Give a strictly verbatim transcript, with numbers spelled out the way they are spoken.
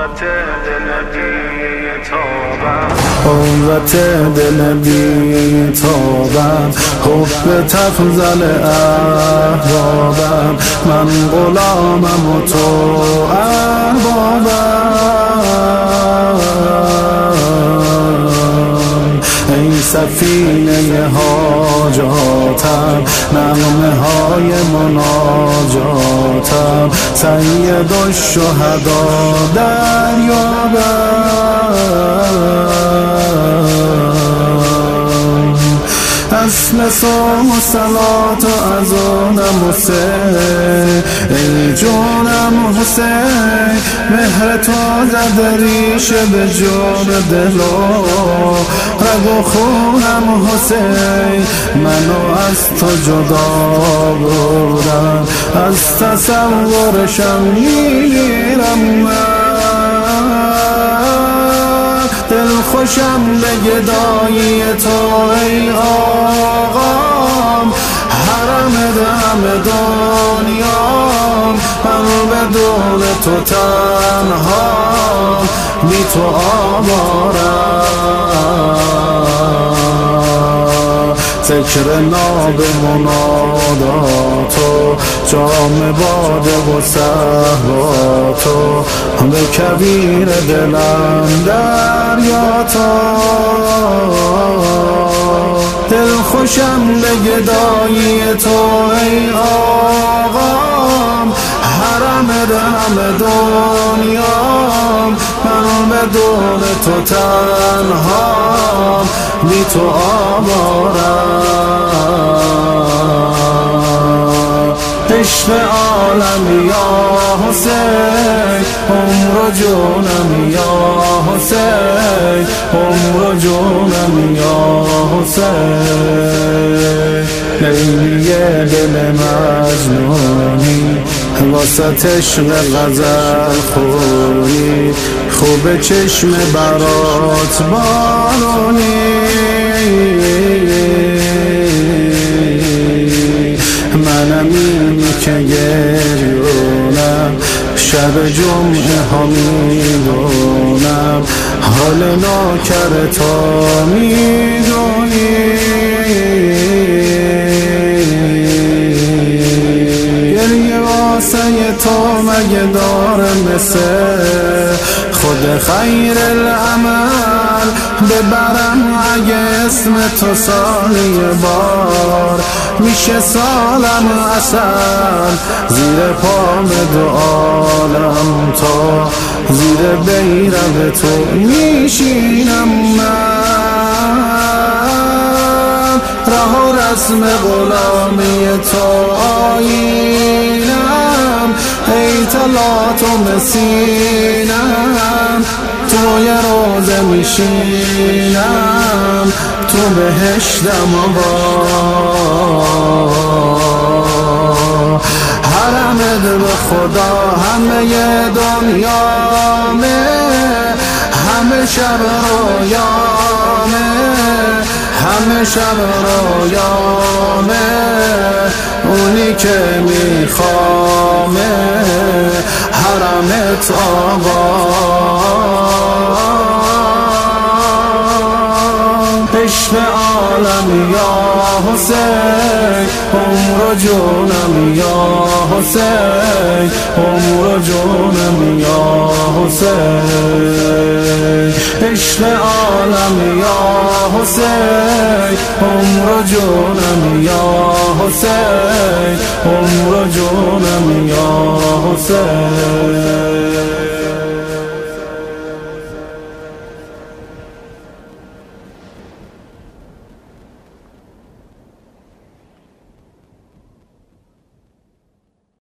قوت دل بی تابم، حب تفضل احبابم، من غلامم و تو اربابم. ای سفینه حاجاتم، نغمه های مناجاتم، سید الشهدا دریابم. اصل صوم و صلات و اذانم حسین، ای جونم حسین، مهر تو زده ریشه به جون دل و رگ و خونم حسین. منو از تو جدا بردم، از تصورشم میمیرم من. دل خوشم به گدایی تو ای آقام، حرم دم دنیام، من بدون تو تنها بی تو آوارم. ذکر ناب مناداتو، جام باده و صحباتو، به کویر دلم دریا تو. دل خوشم به گدایی تو ای آقام، حرم دم دنیام، من بدون تو تنها بی تو آوارم. عشق عالم یا حسین، عمر و جونم یا حسین، عمر و جونم یا حسین. لیلی دل مجنونی، واسه عشق غزل خوری، خوب چشم برات بارونی. منم اینی که گریونم، شب جمعه ها میدونم، حال ناکر تا میدونی. گریه واسه تو مگه داره مثل خود خیر العمل؟ ببرم اگه اسم تو سالی بار، میشه سالم اصل زیر پام دو عالم. تا زیر بیرق تو میشینم من، راه و رسم غلامی تو آیینم، ای طلعت و مسینم، تو یه روزه میشینم، تو بهشتم آبا. حرمت به خدا همه دنیامه، همه شب رویامه، همه شب رویامه، اونی که میخوامه حرمت آقا. عشق عالم یا حسین، عمر و جونم یا حسین، عمر و جونم یا حسین. عشق عالم یا حسین، عمر و جونم یا حسین، عمر و جونم یا حسین.